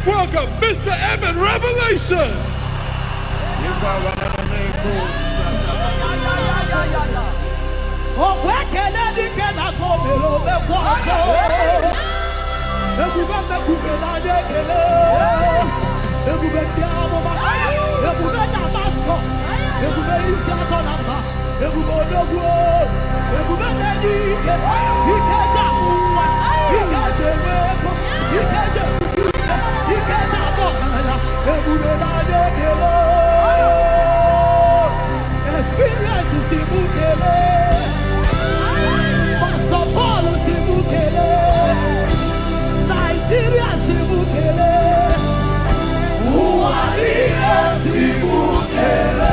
welcome Mr. Evan Revelation. Pastor Paul Simukele, Nigeria Simukele, Uwaliya Simukele.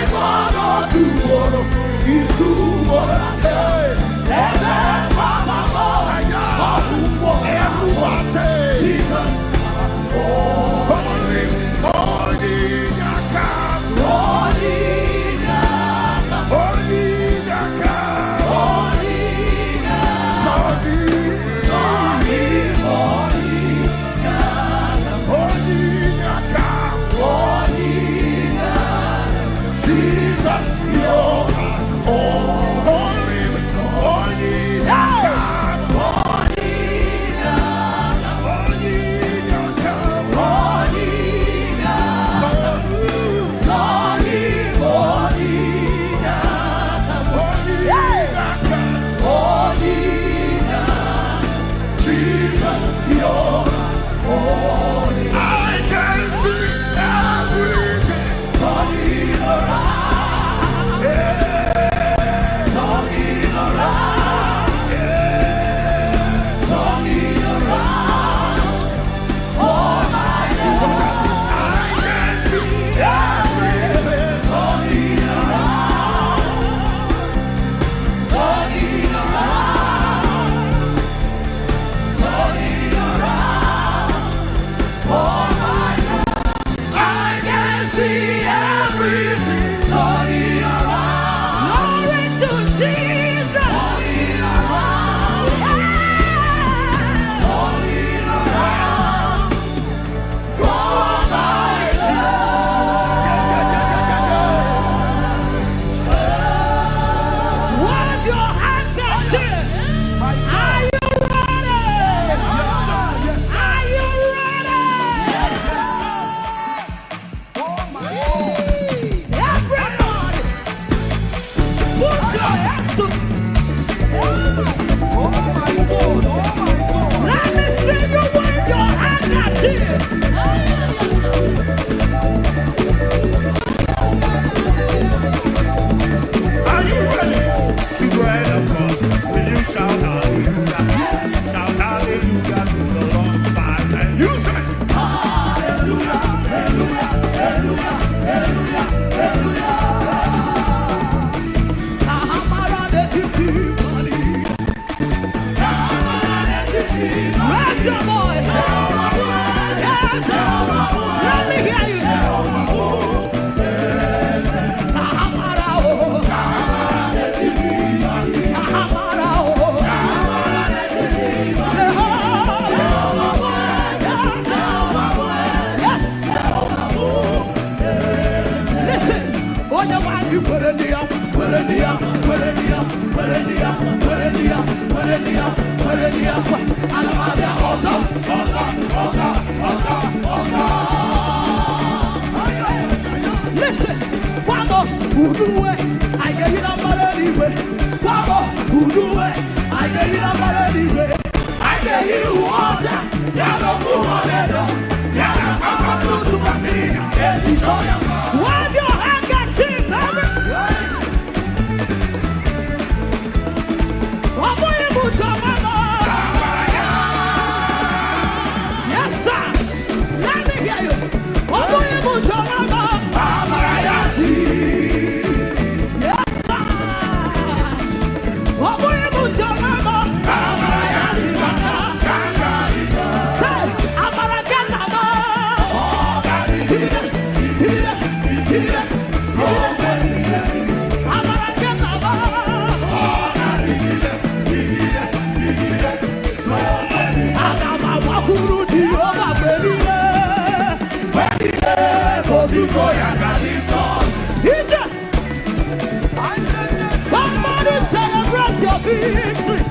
Somebody celebrate your victory.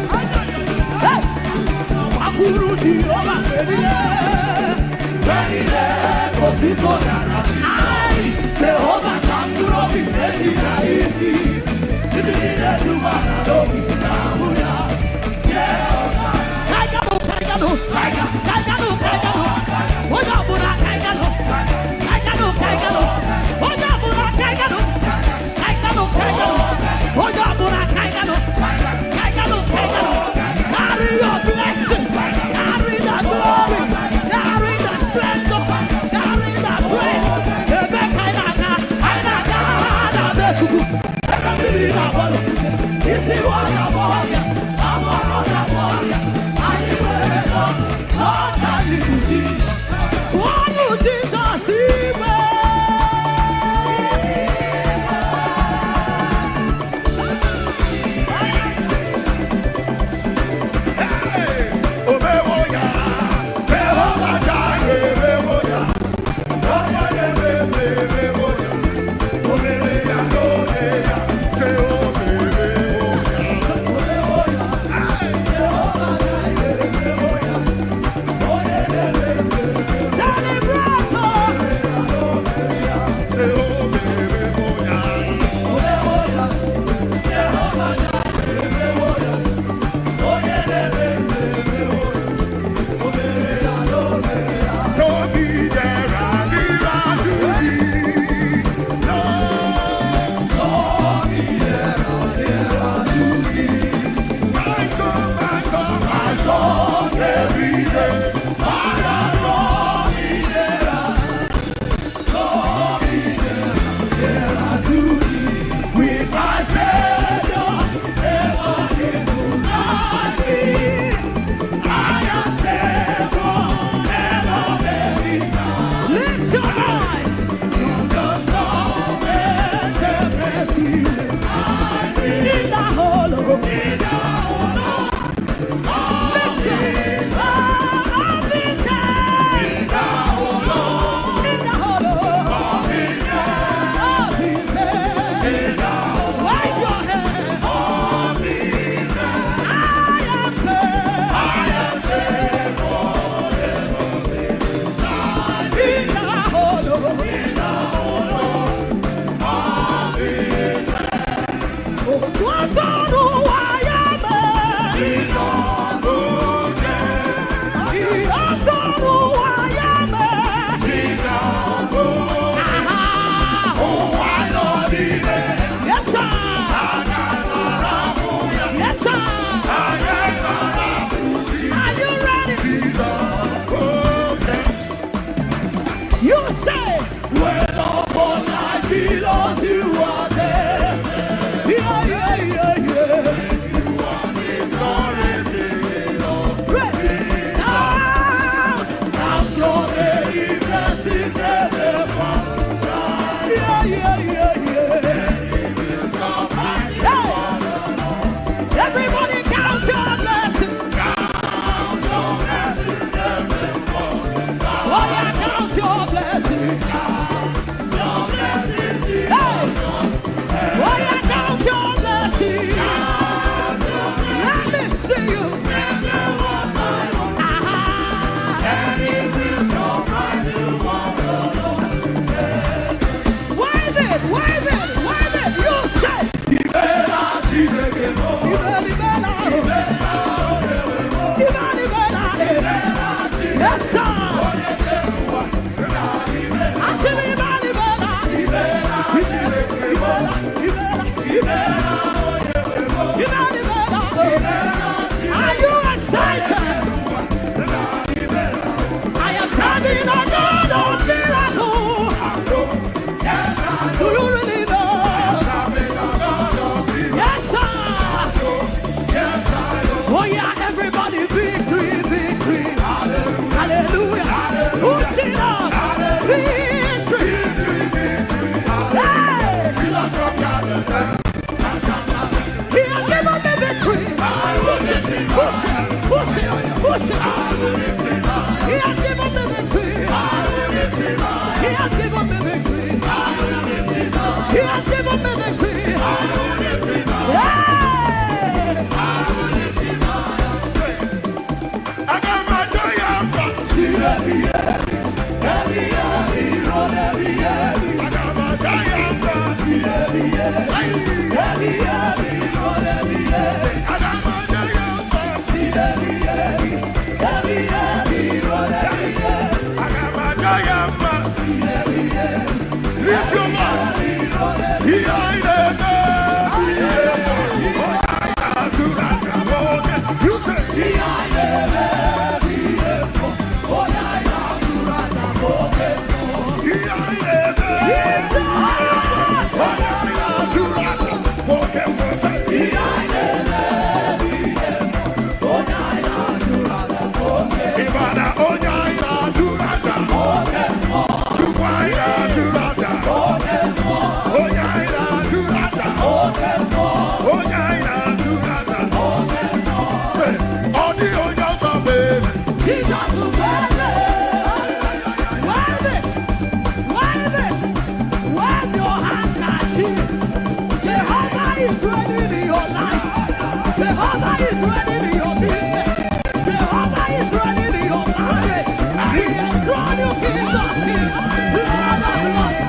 Hey! Wakuru Jehovah Benile, Kotito Yara. Ai, Jehovah Kanguro Bifeti Raisi. Ibile Dumana Domi Nahuya. Jehovah. Kaigano. Oya Buna Kaigano. Oya Buna Kaigano. Oya Buna Kaigano. Carry your blessings. Carry the glory. Carry the splendor. Carry the praise. Ebe Kainaga. Jesus! is ready in your life. Jehovah is ready in your business. Jehovah is ready in your marriage. He has drawn you King of Kings, Lord of Lords.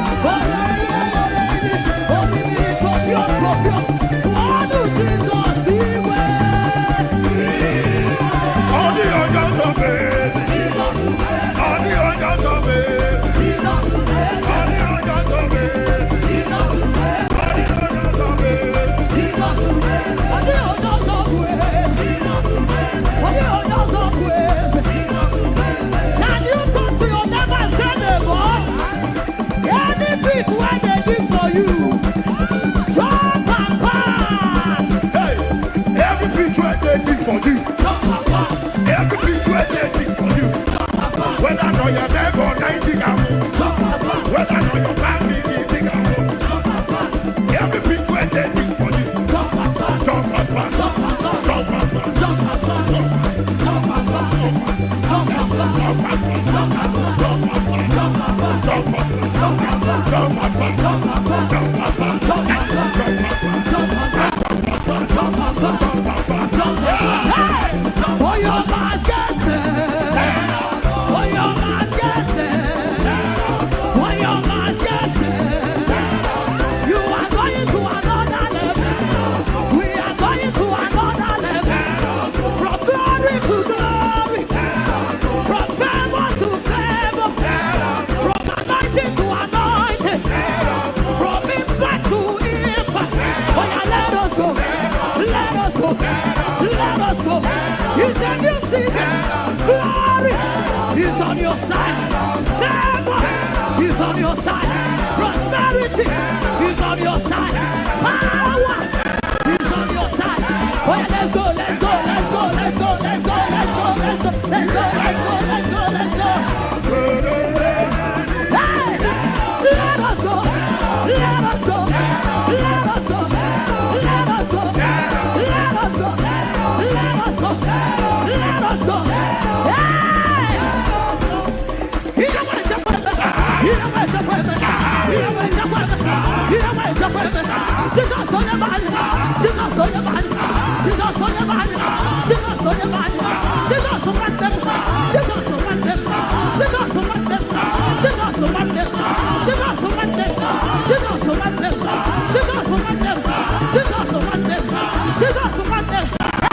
Your neighbor, 90 gamo. Well, I know your family, 80 gamo. Every bit when they dig for you. Jump up, jump up, jump up, jump up, jump up, jump up, jump up, jump up, jump up, jump up, jump up, jump up, jump up, jump up, jump up, jump up. Oh, your mask, it's a new season. Glory is on your side. Favor is on your side. Prosperity is on your side. Power is on your side. Oh yeah, let's go, let's go, let's go, let's go, let's go, let's go, let's go, let's go, let's go, let's go, let's go. Hey, let us go, let us go, let us go, let us go, let us go, let us go. Let us go. Hey! Here my chapel. Here my chapel. Here my chapel. Here my chapel. Jesus on the man. Jesus on the man. Jesus on the man. Jesus on the man. Jesus on them. Jesus on them. Jesus on them. Jesus on them. Jesus on them. Jesus on them. Jesus on them. Jesus on them. Jesus on them.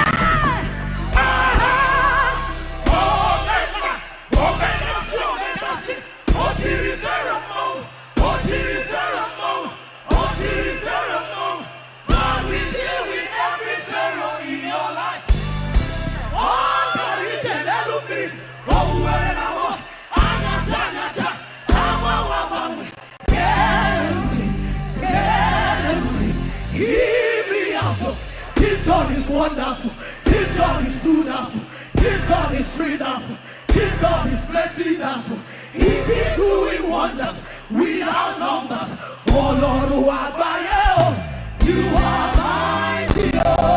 This God is wonderful. This God is wonderful. This God is wonderful. This God is plenty enough. He is doing wonders without numbers. Oh Lord, who are by you, you are mighty.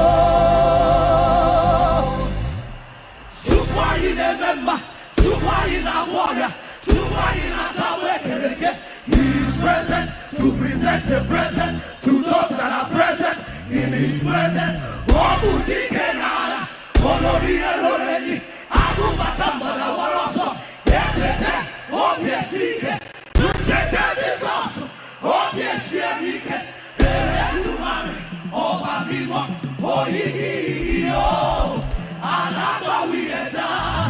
Chukwa in a member, Chukwa in a warrior, Chukwa in a tower. He is present to present a present to those that are present in His presence. Oh, Budikenala, Oloria Loreni, Agumatambada Waroso, Echete, oh, Biesike, Chete Jesus, oh, Biesiemike, Eretumari, oh, Bamimo, oh, Igi, oh, Alaba Wieda,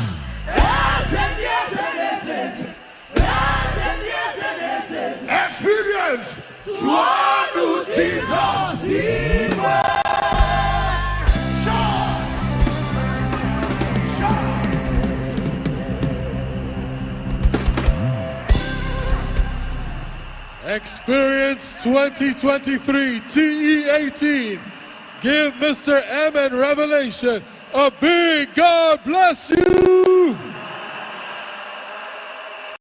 experience to Jesus. Experience 2023 TE18. Give Mr. M and Revelation a big God bless you.